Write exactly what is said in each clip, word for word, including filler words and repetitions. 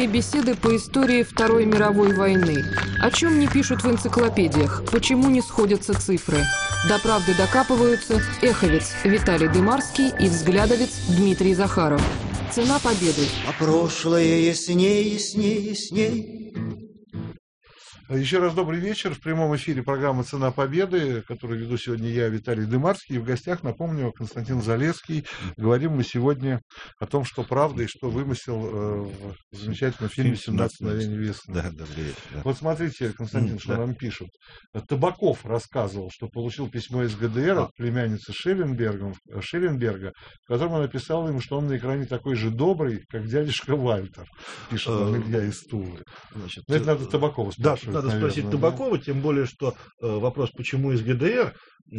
Оживленные беседы по истории Второй мировой войны. О чем не пишут в энциклопедиях, почему не сходятся цифры. До правды докапываются эховец Виталий Дымарский и взглядовец Дмитрий Захаров. Цена победы. А прошлое ясней, ясней, ясней. Еще раз добрый вечер. В прямом эфире программа «Цена победы», которую веду сегодня я, Виталий Дымарский. И в гостях, напомню, Константин Залесский. Говорим мы сегодня о том, что правда и что вымысел в замечательном фильме «семнадцать мгновений весны». Да, добрый вечер. Да. Вот смотрите, Константин, mm, что да. нам пишут. Табаков рассказывал, что получил письмо из ГДР а. от племянницы Шелленберга, Шелленберга, в котором она написала ему, что он на экране такой же добрый, как дядюшка Вальтер. Пишет нам Илья из Тулы. Значит, это надо Табакова спрашивать. Да, надо наверное, спросить Табакова, да? Тем более, что э, вопрос, почему из ГДР,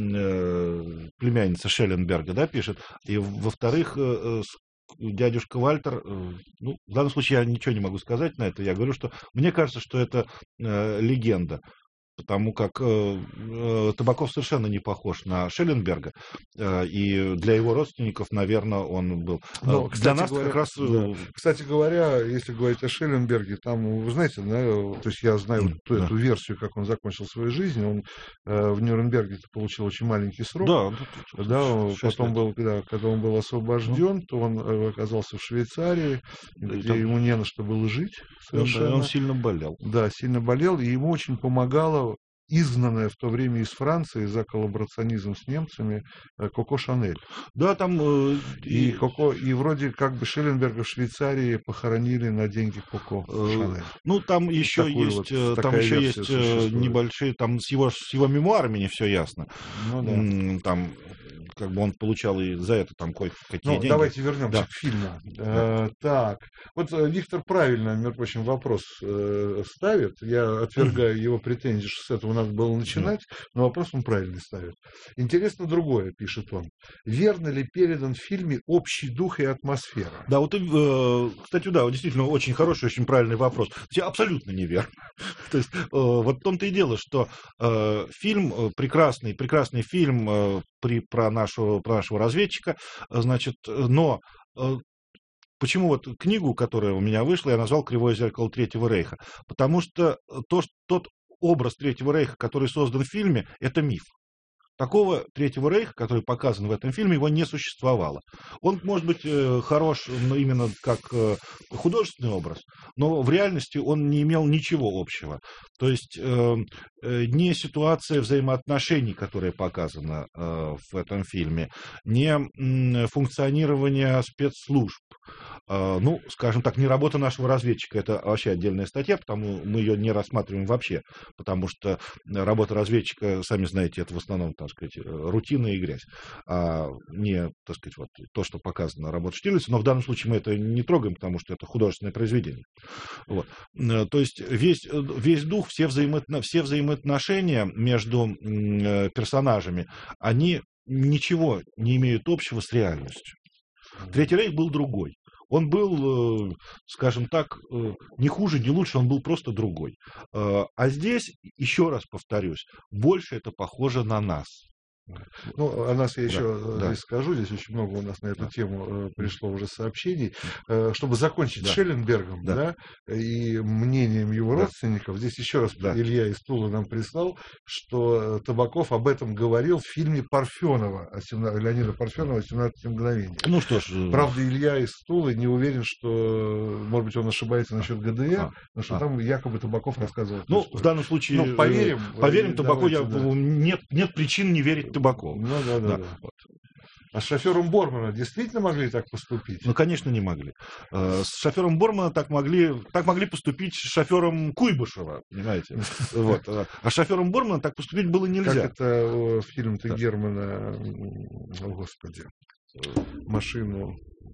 э, племянница Шелленберга, да, пишет, и, во-вторых, э, дядюшка Вальтер, э, ну, в данном случае я ничего не могу сказать на это, я говорю, что мне кажется, что это э, легенда. Потому как э, э, Табаков совершенно не похож на Шелленберга, э, и для его родственников, наверное, он был. Но, для кстати нас говоря, как раз. Да. Кстати говоря, если говорить о Шелленберге, там, вы знаете, да, то есть я знаю mm, вот да. эту версию, как он закончил свою жизнь. Он э, в Нюрнберге получил очень маленький срок. Да, да потом был, да, когда он был освобожден, mm. то он э, оказался в Швейцарии, где там... ему не на что было жить. Совершенно. Он, он сильно болел. Да, сильно болел, и ему очень помогало изгнанная в то время из Франции за коллаборационизм с немцами Коко Шанель. Да, там... Э, и, Коко, и вроде как бы Шелленберга в Швейцарии похоронили на деньги Коко э, Шанель. Ну, там еще Такую есть, вот, там еще есть существует. небольшие... Там с его, с его мемуарами не все ясно. Ну, да. Там... как бы он получал и за это там кое-какие ну, деньги. Давайте вернемся да. к фильму. Да. Э, так, вот Виктор правильно, между прочим, вопрос э, ставит. Я отвергаю mm-hmm. его претензии, что с этого надо было начинать, mm-hmm. но вопрос он правильный ставит. Интересно другое, пишет он. Верно ли передан в фильме общий дух и атмосфера? Да, вот, э, кстати, да, действительно, очень хороший, очень правильный вопрос. Абсолютно неверно. То есть, э, вот в том-то и дело, что э, фильм, прекрасный, прекрасный фильм э, при, про, нашего, про нашего разведчика, значит, но э, почему вот книгу, которая у меня вышла, я назвал «Кривое зеркало Третьего Рейха»? Потому что, то, что тот образ Третьего Рейха, который создан в фильме, это миф. Такого Третьего Рейха, который показан в этом фильме, его не существовало. Он, может быть, хорош именно как художественный образ, но в реальности он не имел ничего общего. То есть не ситуация взаимоотношений, которая показана в этом фильме, не функционирование спецслужб, ну, скажем так, не работа нашего разведчика, это вообще отдельная статья, потому мы ее не рассматриваем вообще, потому что работа разведчика, сами знаете, это в основном, так сказать, рутина и грязь, а не, так сказать, вот то, что показано работа Штирлица, но в данном случае мы это не трогаем, потому что это художественное произведение. Вот. То есть весь, весь дух, все, взаимоотно, все взаимоотношения между персонажами, они ничего не имеют общего с реальностью. Третий Рейх был другой. Он был, скажем так, не хуже, не лучше, он был просто другой. А здесь, еще раз повторюсь, больше это похоже на нас. Ну, о нас я еще да, здесь да. скажу, здесь очень много у нас на эту да. тему пришло уже сообщений. Чтобы закончить да. Шелленбергом, да. да, и мнением его да. родственников, здесь еще раз да. Илья из Тулы нам прислал, что Табаков об этом говорил в фильме Парфенова, Леонида Парфенова «семнадцать мгновений». Ну что ж. Правда, Илья из Тулы не уверен, что, может быть, он ошибается насчет ГДР, а. но что а. там якобы Табаков рассказывал. Ну, в данном случае, ну, поверим, поверим Табакову, я, да. нет, нет причин не верить Табакову. Ну, да, да, да. Да. Вот. А с шофером Бормана действительно могли так поступить? Ну, конечно, не могли. С шофером Бормана так могли, так могли поступить с шофером Куйбышева, понимаете? Вот. А с шофером Бормана так поступить было нельзя. Как это фильм-то да. Германа, о, Господи, машину...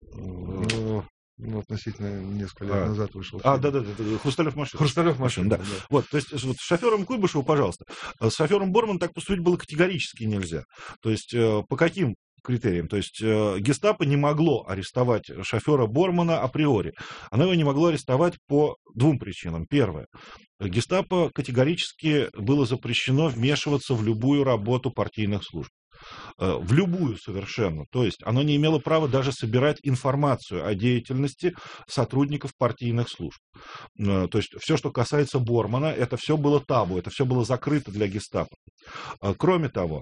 Ну, ну, относительно несколько лет а, назад вышел. А, да, да, да, Хрусталев машин. Хрусталев машин, да. да. Вот, то есть вот с шофером Куйбышева, пожалуйста. С шофером Бормана так поступить было категорически нельзя. То есть по каким критериям? То есть гестапо не могло арестовать шофера Бормана априори. Оно его не могло арестовать по двум причинам. Первое. Гестапо категорически было запрещено вмешиваться в любую работу партийных служб. в любую совершенно. То есть оно не имело права даже собирать информацию о деятельности сотрудников партийных служб. То есть все, что касается Бормана, это все было табу, это все было закрыто для гестапо. Кроме того,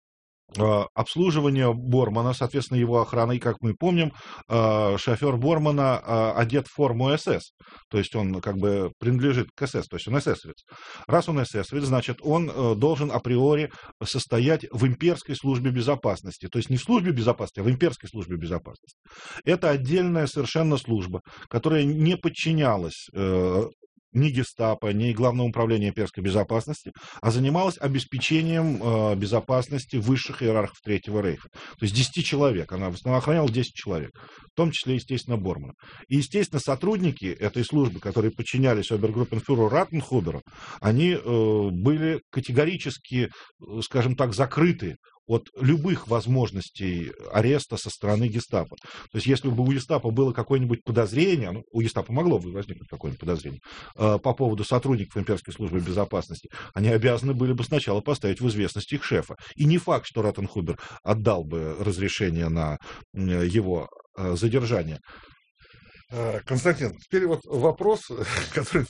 обслуживание Бормана, соответственно, его охрана, и, как мы помним, шофер Бормана одет в форму СС, то есть он как бы принадлежит к СС, то есть он эсэсовец. Раз он эсэсовец, значит, он должен априори состоять в имперской службе безопасности, то есть не в службе безопасности, а в имперской службе безопасности. Это отдельная совершенно служба, которая не подчинялась ни гестапо, ни Главному управлению имперской безопасности, а занималась обеспечением э, безопасности высших иерархов Третьего рейха. То есть десять человек. Она в основном охраняла десять человек. В том числе, естественно, Бормана. И, естественно, сотрудники этой службы, которые подчинялись обергруппенфюреру Ратенхуберу, они э, были категорически, скажем так, закрыты от любых возможностей ареста со стороны гестапо. То есть, если бы у гестапо было какое-нибудь подозрение, ну, у гестапо могло бы возникнуть какое-нибудь подозрение э, по поводу сотрудников имперской службы безопасности, они обязаны были бы сначала поставить в известность их шефа. И не факт, что Ратенхубер отдал бы разрешение на э, его э, задержание. Константин, теперь вот вопрос, который,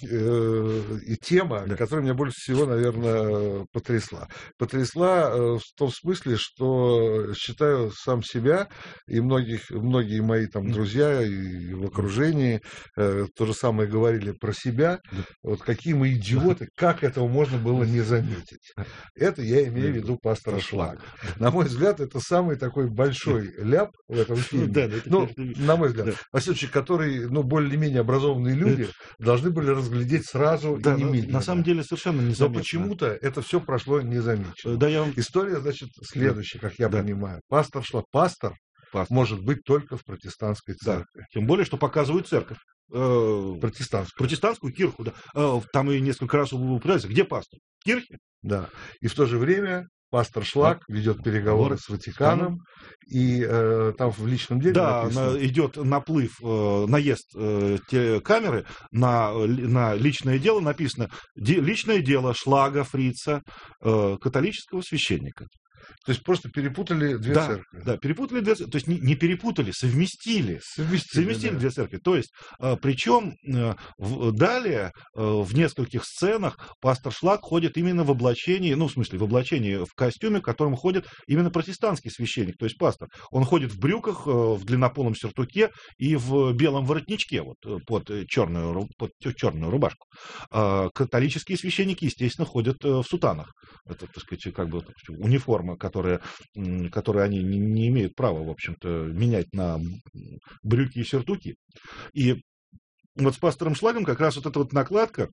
э, и тема, да, которая меня больше всего, наверное, потрясла. Потрясла э, в том смысле, что считаю сам себя, и многих, многие мои там друзья и в окружении э, то же самое говорили про себя. Да. Вот какие мы идиоты, как этого можно было не заметить. Это я имею в виду пастора Шлага. На мой взгляд, это самый такой большой ляп в этом фильме. Да, ну, на мой взгляд, во всяком случае, который, ну, более-менее образованные люди должны были разглядеть сразу, да, и немедленно. На самом деле совершенно незаметно. Но почему-то это все прошло незамеченно. Да, я вам... История, значит, следующая, как я да. понимаю. Пастор Шлаг, пастор, пастор может быть только в протестантской церкви. Да. Тем более, что показывают церковь. Протестантскую. Протестантскую кирху, да. Там и несколько раз упоминается. Где пастор? В кирхе? Да. И в то же время пастор Шлаг да. ведет переговоры с Ватиканом, и э, там в личном деле да, написано... на, идет наплыв, э, наезд э, те, камеры на, на личное дело, написано де, личное дело Шлага, Фрица, э, католического священника. То есть просто перепутали две да, церкви. Да, перепутали две церкви. То есть не, не перепутали, совместили. Совместили, совместили да. две церкви. То есть, э, причем э, в, далее э, в нескольких сценах пастор Шлаг ходит именно в облачении, ну, в смысле, в облачении, в костюме, в котором ходит именно протестантский священник, то есть пастор. Он ходит в брюках, э, в длиннополом сюртуке и в белом воротничке вот, под, черную, под черную рубашку. Э, католические священники, естественно, ходят э, в сутанах. Это, так сказать, как бы так сказать, униформа, которые, которые они не, не имеют права, в общем-то, менять на брюки и сюртуки. И вот с пастором Шлагом как раз вот эта вот накладка,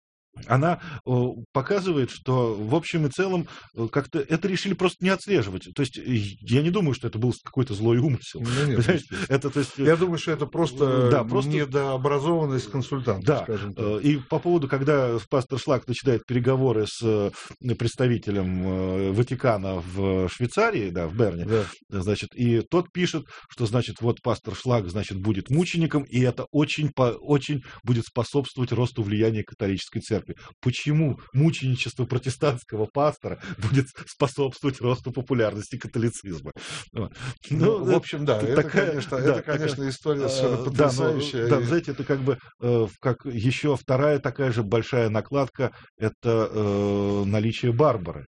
она показывает, что в общем и целом как-то это решили просто не отслеживать. То есть я не думаю, что это был какой-то злой умысел. Ну, нет, это, то есть, я думаю, что это просто, да, просто... недообразованность консультантов. Да. Скажем так. И по поводу, когда пастор Шлаг начинает переговоры с представителем Ватикана в Швейцарии, да, в Берне, да. Значит, и тот пишет, что значит вот пастор Шлаг, значит, будет мучеником, и это очень, очень будет способствовать росту влияния католической церкви. Почему мученичество протестантского пастора будет способствовать росту популярности католицизма? Ну, ну, в общем, да, это, такая, конечно, да, это, конечно такая, история совершенно потрясающая. Да, но, да, знаете, это как бы как еще вторая такая же большая накладка, это э, наличие Барбары,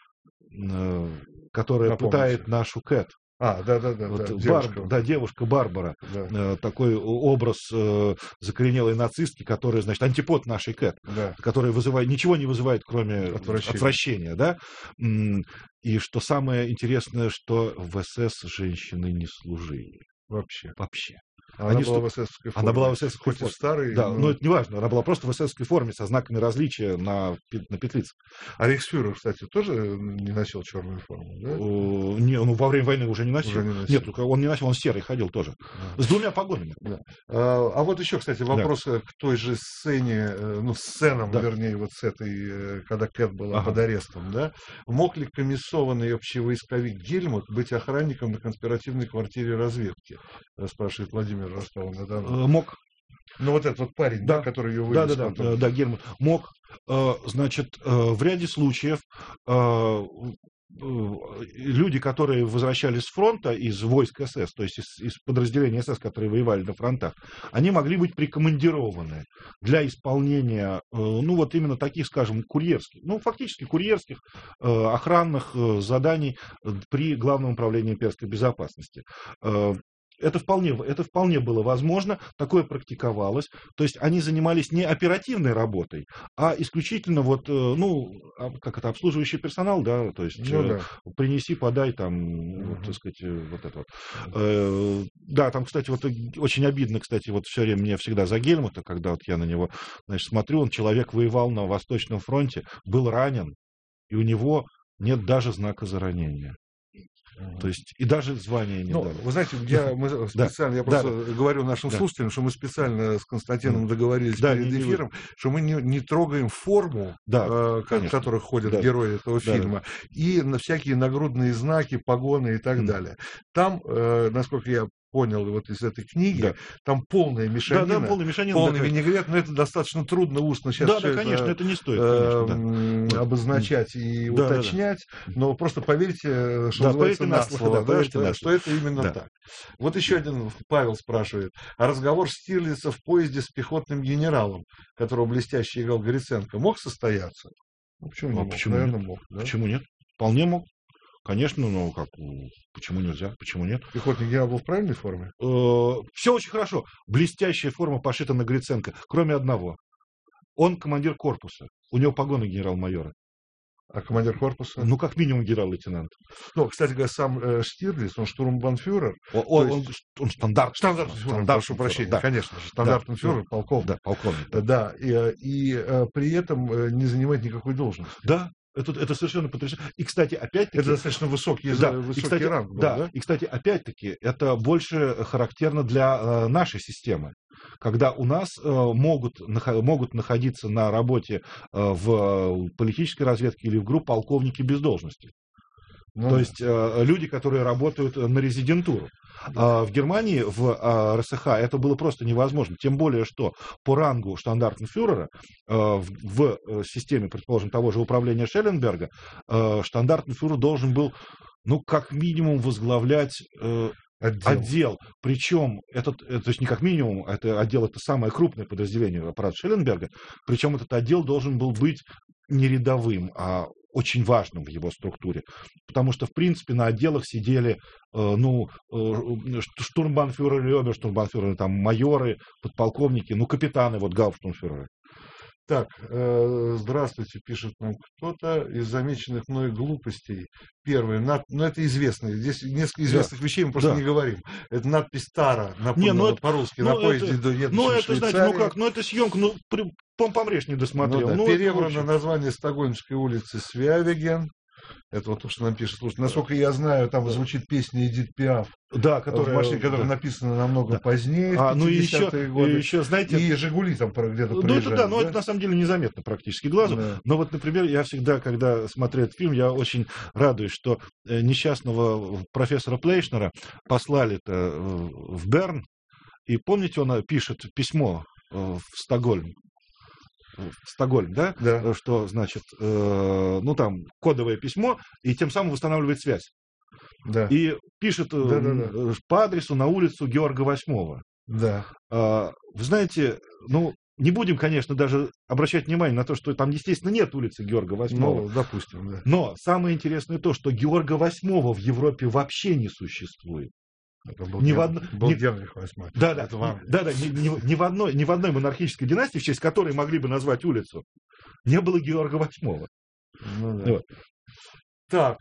э, которая Напомните. пытает нашу Кэт. А, да-да-да, вот, да, девушка. да, девушка Барбара. Да. Э, такой образ э, закоренелой нацистки, которая, значит, антипод нашей Кэт, да. которая вызывает, ничего не вызывает, кроме отвращения. отвращения, да. И что самое интересное, что в СС женщины не служили. Вообще. Вообще. Она, Они была в эсэсовской форме. Она была в эсэсовской форме. Старый, да, но... но это не важно. Она была просто в эсэсовской форме со знаками различия на, на петлице. А рейхсфюрер, кстати, тоже не носил черную форму, да? О, не, ну, во время войны уже не носил. Уже не носил. Нет, он не носил, он серый ходил тоже. Да. С двумя погонами. Да. А, а вот еще, кстати, вопрос да. к той же сцене, ну, сценам, да. вернее, вот с этой, когда Кэт была ага. под арестом, да? Мог ли комиссованный общевойсковик Гельмут быть охранником на конспиративной квартире разведки? Спрашивает Владимир Ростов-на-Дону. Мог. Ну, вот этот вот парень, да, да который ее вывез. Да, да, да, да, Гельмут. Мог. Значит, в ряде случаев люди, которые возвращались с фронта из войск СС, то есть из, из подразделений СС, которые воевали на фронтах, они могли быть прикомандированы для исполнения, ну, вот именно таких, скажем, курьерских, ну, фактически курьерских охранных заданий при Главном управлении имперской безопасности. Это вполне, это вполне было возможно, такое практиковалось. То есть они занимались не оперативной работой, а исключительно вот, ну, как это, обслуживающий персонал, да, то есть ну, да. принеси, подай, там, uh-huh. вот, так сказать, вот это вот. Uh-huh. Да, там, кстати, вот очень обидно, кстати, вот все время мне всегда за Гельмута, когда вот я на него, значит, смотрю, он человек воевал на Восточном фронте, был ранен, и у него нет даже знака за ранение. То есть и даже звания не ну, дали. Вы знаете, я, мы специально, я просто да. говорю нашим да. слушателям, что мы специально с Константином договорились да, перед не, эфиром, не... что мы не, не трогаем форму, да, э, в которой ходят да. герои этого да, фильма, да. и на всякие нагрудные знаки, погоны и так mm. далее. Там, э, насколько я понял вот из этой книги, да. там полная мешанина, да, да, полная мешанина, полный да, винегрет, но это достаточно трудно устно сейчас да, да, конечно, это, это не стоит, конечно, да. обозначать и да, уточнять, да, да. но просто поверьте, что да, называется, на слово, да, да, что, да, что это именно да. так. Вот еще один Павел спрашивает, а разговор Штирлица в поезде с пехотным генералом, которого блестяще играл Гриценко, мог состояться? Ну, почему, а не почему мог? Наверное, мог. Да? Почему нет? Вполне мог. Конечно, но как, почему нельзя, почему нет? Пехотный генерал был в правильной форме? Все очень хорошо. Блестящая форма пошита на Гриценко, кроме одного. Он командир корпуса, у него погоны генерал-майора. А командир корпуса? Ну, как минимум генерал-лейтенант. Ну, кстати говоря, сам э, Штирлиц, он штурмбанфюрер. Он, он, есть... он, он стандарт. Стандартный фюрер, стандарт прошу прощения, да. конечно же. Стандартный да. фюрер, полковник. Да, полковник. Да, да и, и э, при этом не занимает никакой должности. Да. Это, это совершенно потрясающе. И, кстати, опять-таки... Это достаточно высокий, да, высокий и, кстати, ранг. Был, да, да, и, кстати, опять-таки, это больше характерно для э, нашей системы. Когда у нас э, могут, нах- могут находиться на работе э, в политической разведке или в группе полковники без должности. Ну, То есть э, люди, которые работают на резидентуру. А в Германии, в а, РСХ, это было просто невозможно. Тем более, что по рангу штандартенфюрера э, в, в системе, предположим, того же управления Шелленберга, э, штандартенфюрер должен был, ну, как минимум, возглавлять э, отдел. отдел. Причем, этот, то есть не как минимум, это отдел, это самое крупное подразделение аппарата Шелленберга, причем этот отдел должен был быть не рядовым, а очень важным в его структуре, потому что, в принципе, на отделах сидели, э, ну, э, штурмбанфюреры, оберштурмбанфюреры, там, майоры, подполковники, ну, капитаны, вот, гауптштурмфюреры. Так, э, здравствуйте, пишет нам кто-то из замеченных мной глупостей. Первое, над, ну это известно, здесь несколько известных да. вещей мы просто да. не говорим. Это надпись Тара, напомню, по-русски, на поезде до едущей Ну это, знаете, ну как, ну это съемка, ну, помрешь не досмотрел. Ну, да. ну, Перебрано название Стокгольмской улицы Свявеген. Это вот то, что нам пишет. Слушайте, насколько я знаю, там да. звучит песня Эдит Пиаф. Да, которая, в машине, которая да. написана намного да. позднее, а, ну и еще, годы. И еще, знаете, и Жигули там где-то ну, проезжают. Это, да, но да? это на самом деле незаметно практически глазу. Да. Но вот, например, я всегда, когда смотрю этот фильм, я очень радуюсь, что несчастного профессора Плейшнера послали-то в Берн, и помните, он пишет письмо в Стокгольм. В Стокгольм, да? да? Что, значит, э, ну там кодовое письмо, и тем самым восстанавливает связь. Да. И пишет да, да, да. по адресу на улицу Георга Восьмого. Да. Э, вы знаете, ну, не будем, конечно, даже обращать внимание на то, что там, естественно, нет улицы Георга Восьмого. Ну, допустим, да. Но самое интересное то, что Георга Восьмого в Европе вообще не существует. Это был, ни Ген... в одно... был ни... Генрих восьмой. Да, да, да, да, ни, ни, ни, в одной, ни в одной монархической династии, в честь которой могли бы назвать улицу, не было Георга Восьмого. Ну, да. Вот. Так.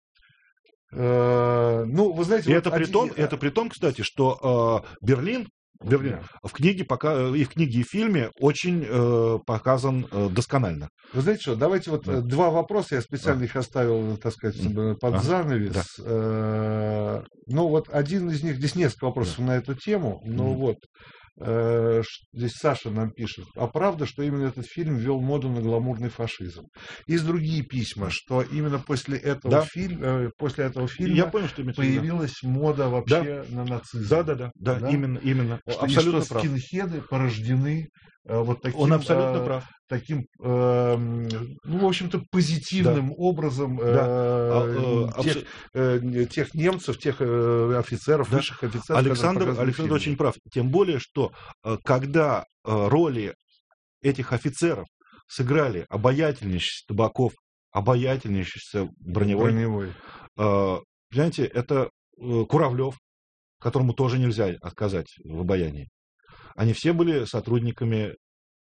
Э, ну, вы знаете... И вот это, один... при том, это при том, кстати, что э, Берлин, Берлин в книге, пока, и в книге, и в фильме очень э, показан э, досконально. Вы знаете что, давайте вот да. два вопроса, я специально а. их оставил, так сказать, под а. занавес. Да. Ну вот один из них, здесь несколько вопросов да. на эту тему, но mm. вот э, здесь Саша нам пишет, а правда, что именно этот фильм ввел моду на гламурный фашизм? Есть другие письма, что именно после этого, да. фильма, после этого фильма я понял, что появилась да. мода вообще да. на нацизм. Да, да, да, да, да? именно, именно. Что, абсолютно и что скинхеды порождены вот таким... Он абсолютно прав. Таким, э, ну, в общем-то, позитивным да. образом э, да. тех, э, тех немцев, тех э, офицеров, да. высших офицеров. Александр, Александр очень прав. Тем более, что э, когда э, роли этих офицеров сыграли обаятельнейший Табаков, обаятельнейший Броневой, Броневой. Э, понимаете, это э, Куравлев, которому тоже нельзя отказать в обаянии. Они все были сотрудниками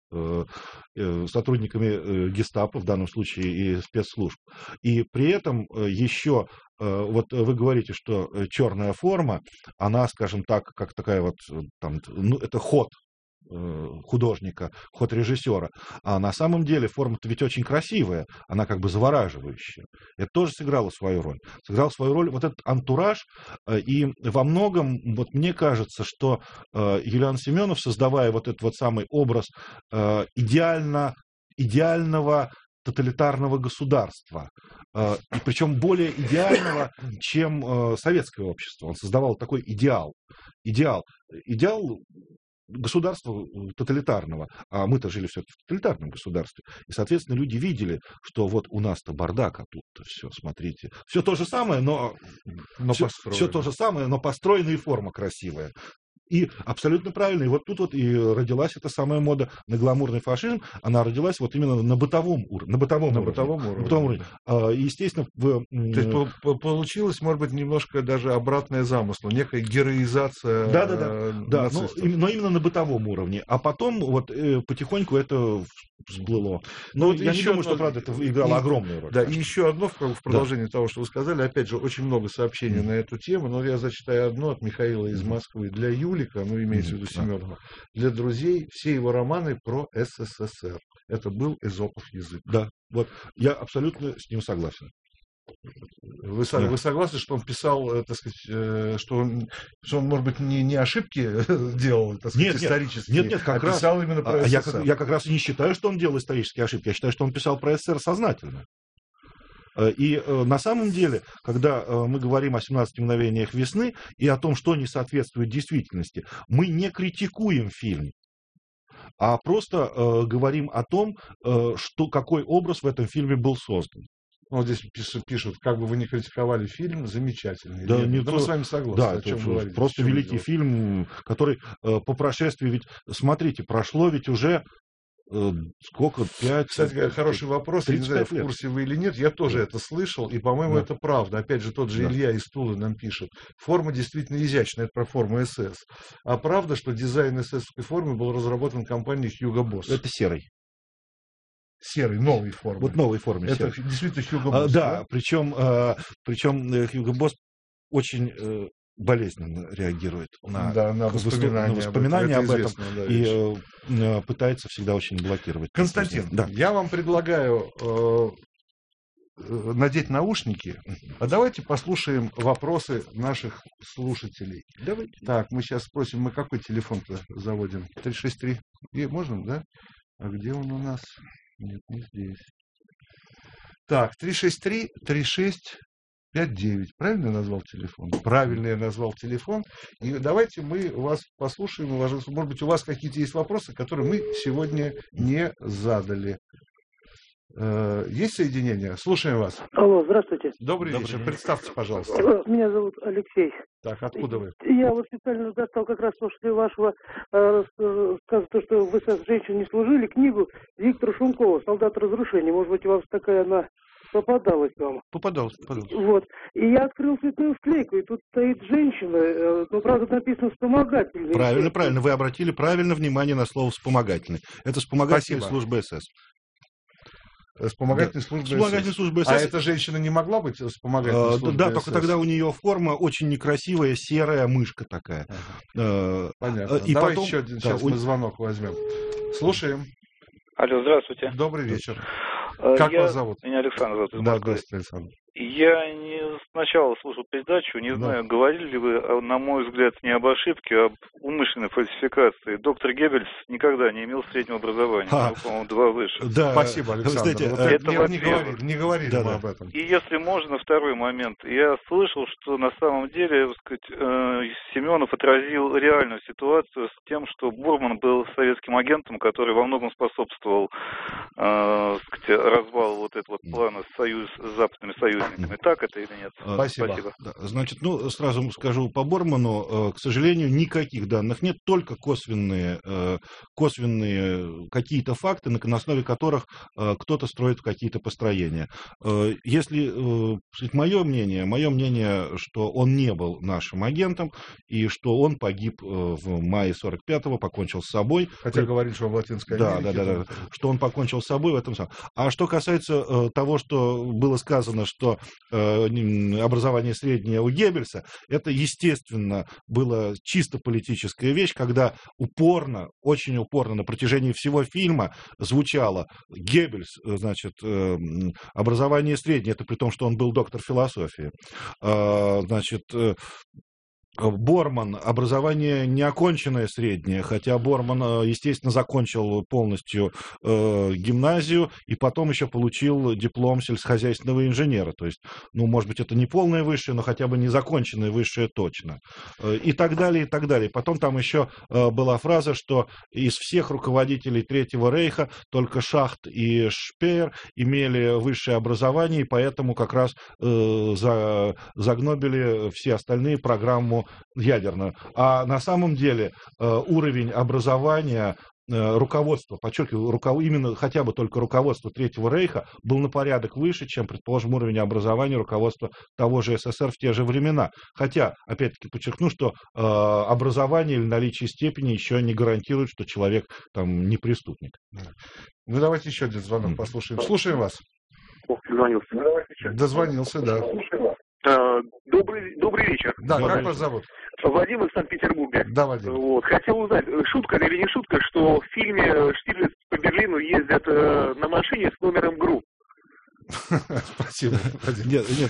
сотрудниками гестапо, в данном случае и спецслужб. И при этом еще, вот вы говорите, что черная форма, она, скажем так, как такая вот, там, ну, это ход художника, ход режиссера. А на самом деле форма-то ведь очень красивая, она как бы завораживающая. Это тоже сыграло свою роль. Сыграл свою роль вот этот антураж, и во многом, вот мне кажется, что Юлиан Семенов, создавая вот этот вот самый образ идеально, идеального тоталитарного государства, и причем более идеального, чем советское общество. Он создавал такой идеал. Идеал. Идеал государства тоталитарного, а мы-то жили все-таки в тоталитарном государстве, и, соответственно, люди видели, что вот у нас-то бардак, а тут-то все, смотрите, все то же самое, но, но все, все то же самое, но построена и форма красивая. И абсолютно правильно. И вот тут вот и родилась эта самая мода на гламурный фашизм. Она родилась вот именно на бытовом уровне. На бытовом на уровне. Бытовом уровне. На бытовом уровне. А, естественно, в... То есть по- получилось, может быть, немножко даже обратное замыслу, некая героизация. Да, да, да. да но, но именно на бытовом уровне. А потом вот э, потихоньку это всплыло. Но вот я не думаю, одно... что, правда, это играло и, огромную роль. Да, конечно. И еще одно в продолжение да. того, что вы сказали. Опять же, очень много сообщений mm. на эту тему, но я зачитаю одно от Михаила из Москвы. Для Юлика, ну, имеется в виду Семенова, для друзей все его романы про СССР. Это был эзопов язык. Да, вот я абсолютно с ним согласен. Вы, да. вы согласны, что он писал, так сказать, что он, что он может быть, не, не ошибки делал, так сказать, нет, исторические, нет, нет, как а раз, писал именно про а, СССР? Я как, я как раз не считаю, что он делал исторические ошибки, я считаю, что он писал про СССР сознательно. И на самом деле, когда мы говорим о семнадцати мгновениях весны и о том, что не соответствует действительности, мы не критикуем фильм, а просто э, говорим о том, э, что, какой образ в этом фильме был создан. Вот здесь пишут, пишут, как бы вы не критиковали фильм, замечательный. Да, не да то, мы с вами согласны. Да, это говорите, просто великий фильм, который э, по прошествии, ведь, смотрите, прошло ведь уже э, сколько, пять... Кстати, хороший вопрос, я не знаю, в курсе вы или нет, я тоже да. это слышал, и, по-моему, да. это правда. Опять же, тот же да. Илья из Тулы нам пишет, форма действительно изящная, это про форму СС. А правда, что дизайн эсэсовской формы был разработан компанией Hugo Boss? Это серый. Серый, новой формы. Вот новой формы. Это серый. Действительно Hugo Boss. А, да, да, причем, а, причем Hugo Boss очень а, болезненно реагирует на, да, на воспоминания, на воспоминания об этом, об этом да, и а, пытается всегда очень блокировать. Константин, да. я вам предлагаю э, надеть наушники, а давайте послушаем вопросы наших слушателей. Давайте. Так, мы сейчас спросим, мы какой телефон-то заводим? три шесть три. И можно, да? А где он у нас? Нет, не здесь. Так, три шесть три три шесть пять девять. Правильно я назвал телефон? Правильно я назвал телефон. И давайте мы вас послушаем. Может быть, у вас какие-то есть вопросы, которые мы сегодня не задали. Есть соединение? Слушаем вас. Алло, здравствуйте. Добрый, Добрый вечер. День. Представьте, пожалуйста. Меня зовут Алексей. Так, откуда вы? Я вот специально достал как раз после вашего э, рассказа, то, что вы с женщиной не служили, книгу Виктора Шумкова «Солдат разрушения». Может быть, у вас такая она попадалась вам? Попадалась, попадалась. Вот. И я открыл цветную склейку, и тут стоит женщина, э, но, правда, написано «вспомогательный». Правильно, правильно. Вы обратили правильно внимание на слово «вспомогательный». Это вспомогательная служба СС. Вспомогательной да. службы Вспомогательной службы СС. А эта женщина не могла быть вспомогательной службой Да, СС? только тогда у нее форма очень некрасивая, серая мышка такая. Ага. Понятно. И Давайте потом... еще сейчас да, мы у... звонок возьмем. Слушаем. Алло, здравствуйте. Добрый вечер. Как я... вас зовут? Меня Александр зовут. Да, здравствуйте, Александр. Я не сначала слушал передачу, не знаю, да. говорили ли вы, на мой взгляд, не об ошибке, а об умышленной фальсификации. Доктор Геббельс никогда не имел среднего образования, а, ну, по-моему, два выше. Да. Спасибо, Александр. Кстати, вот это не, не говорили, не говорили да, мы да. об этом. И если можно, второй момент. Я слышал, что на самом деле, так сказать, Семенов отразил реальную ситуацию с тем, что Бурман был советским агентом, который во многом способствовал так сказать, развалу вот этого вот плана с, союз, с западными союзниками. Так это или нет? Спасибо. Спасибо. Да, значит, ну, сразу скажу по Борману, к сожалению, никаких данных нет, только косвенные, косвенные какие-то факты, на основе которых кто-то строит какие-то построения. Если мое мнение, мое мнение, что он не был нашим агентом, и что он погиб в мае сорок пятого, покончил с собой. Хотя говорили, что в Латинской да, Америке. Да, да, да, что он покончил с собой в этом самом. А что касается э, того, что было сказано, что э, образование среднее у Геббельса, это, естественно, была чисто политическая вещь, когда упорно, очень упорно на протяжении всего фильма звучало Геббельс, значит, э, образование среднее, это при том, что он был доктор философии, э, значит, э, Борман, образование неоконченное среднее, хотя Борман, естественно, закончил полностью э, гимназию и потом еще получил диплом сельскохозяйственного инженера. То есть, ну, может быть, это не полное высшее, но хотя бы не законченное высшее точно. Э, и так далее, и так далее. Потом там еще э, была фраза, что из всех руководителей Третьего Рейха только Шахт и Шпеер имели высшее образование, и поэтому как раз э, за, загнобили все остальные программу ядерную. А на самом деле э, уровень образования э, руководства, подчеркиваю, руков... именно хотя бы только руководство Третьего Рейха был на порядок выше, чем, предположим, уровень образования руководства того же СССР в те же времена. Хотя, опять-таки, подчеркну, что э, образование или наличие степени еще не гарантирует, что человек там не преступник. Ну, давайте еще один звонок послушаем. Слушаем вас. Дозвонился. Дозвонился, да. Добрый, добрый вечер. Да, добрый как вечер. Вас зовут? Вадим из Санкт-Петербурга. Да, Вадим. Вот. Хотел узнать, шутка или не шутка, что в фильме Штирлиц по Берлину ездят э, на машине с номером ГРУ. Спасибо. Нет, нет,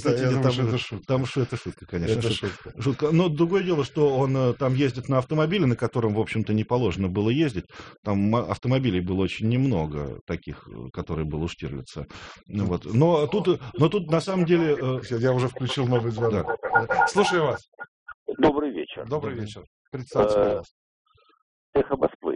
там что это шутка, конечно. Это шутка. шутка. Но другое дело, что он там ездит на автомобиле, на котором, в общем-то, не положено было ездить. Там автомобилей было очень немного таких, которые был у Штирлица. Вот. Но тут, но тут на самом деле... Я уже включил новый звонок. Да. Слушаю вас. Добрый вечер. Добрый вечер. Представьте, пожалуйста. Эхо Москвы.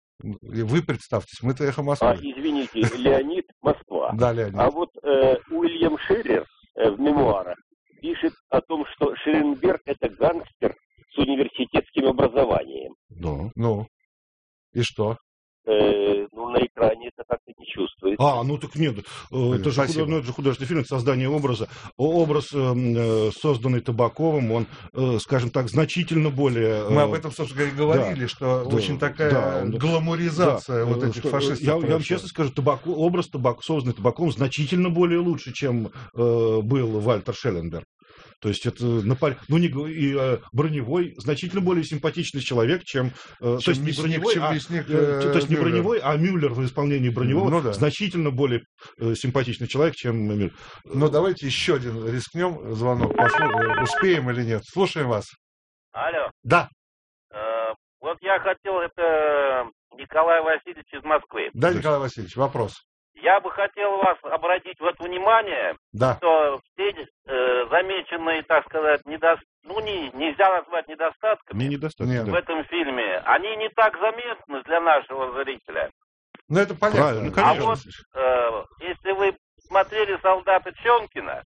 Вы представьтесь, мы-то Эхо Москвы. А, извините, Леонид, Москва. Да, Леонид. А вот э, Уильям Шерер э, в мемуарах пишет о том, что Шелленберг это гангстер с университетским образованием. Да. Ну, и что? Э, ну, на экране это как-то не чувствуется. А, ну так нет, это же, худо, ну, это же художественный фильм, это создание образа. Образ, э, созданный Табаковым, он, э, скажем так, значительно более... Э, Мы об этом, собственно говоря, говорили, да, что да, очень такая да, гламуризация да, вот этих что, фашистов. Я, я вам честно скажу, Табако, образ, Табак, созданный Табаковым, значительно более лучше, чем э, был Вальтер Шелленберг. То есть это ну, не, и, э, Броневой значительно более симпатичный человек, чем, э, чем то есть не Броневой, чем а, мясник, э, то есть не Броневой, а Мюллер в исполнении Броневого ну, да. значительно более э, симпатичный человек, чем Мюллер. Ну давайте еще один рискнем звонок, послушаем, успеем или нет. Слушаем вас. Алло. Да. Э, вот я хотел, это Николай Васильевич из Москвы. Да, Николай Васильевич, вопрос. Я бы хотел вас обратить вот внимание, да. что все э, замеченные, так сказать, недо... ну, не, нельзя назвать недостатками не недостатки, в да. этом фильме. Они не так заметны для нашего зрителя. Ну, это понятно. Ну, а вот, э, если вы смотрели «Солдата Чонкина»,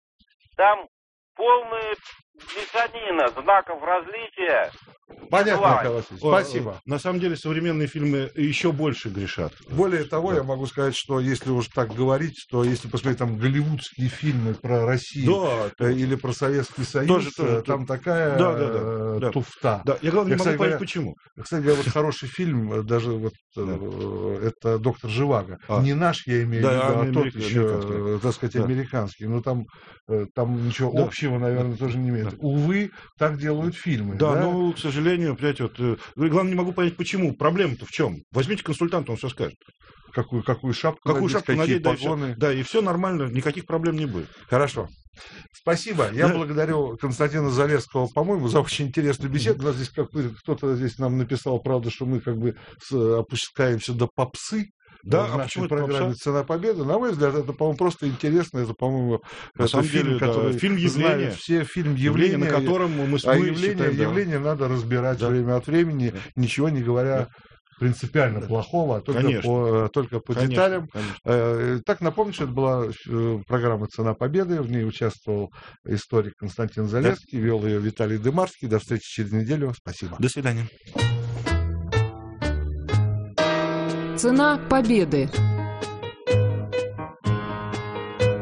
там полная мешанина знаков различия. Понятно, Николай Васильевич. Спасибо. На самом деле современные фильмы еще больше грешат. Более того, да. я могу сказать, что если уж так говорить, то если посмотреть там голливудские фильмы про Россию да, или про Советский Союз, тоже, тоже, там тоже. такая да, да, да, туфта. Да. Я, главное, я, не кстати, могу понять, говоря, почему. Кстати говоря, вот хороший фильм, даже вот да. это «Доктор Живаго». А. Не наш, я имею в виду, да, а, а тот еще, так сказать, да. американский. Но там, там ничего да. общего, наверное, тоже не имеет. Да. Увы, так делают фильмы. Да, да? ну, к сожалению, опять вот... Главное, не могу понять, почему. Проблема-то в чем? Возьмите консультанта, он все скажет. Какую, какую шапку какую надеть, шапку какие надеть, погоны. Да, и, все, да, и все нормально, никаких проблем не будет. Хорошо. Спасибо. Я да. благодарю Константина Залесского, по-моему, за очень интересную беседу. У нас здесь как кто-то здесь нам написал, правда, что мы как бы опускаемся до попсы. Да, в нашей программе «Цена победы». На мой взгляд, это, по-моему, просто интересно. Это, по-моему, на это фильм, деле, который да. фильм явления. Все фильм явления, на котором мы с а явление, считаем, да. явление надо разбирать да. время от времени, да. ничего не говоря да. принципиально да. плохого, а только по, только по конечно, деталям. Конечно. Так, напомню, что это была программа «Цена победы». В ней участвовал историк Константин Залесский, да. вел ее Виталий Дымарский. До встречи через неделю. Спасибо. До свидания. «Цена победы».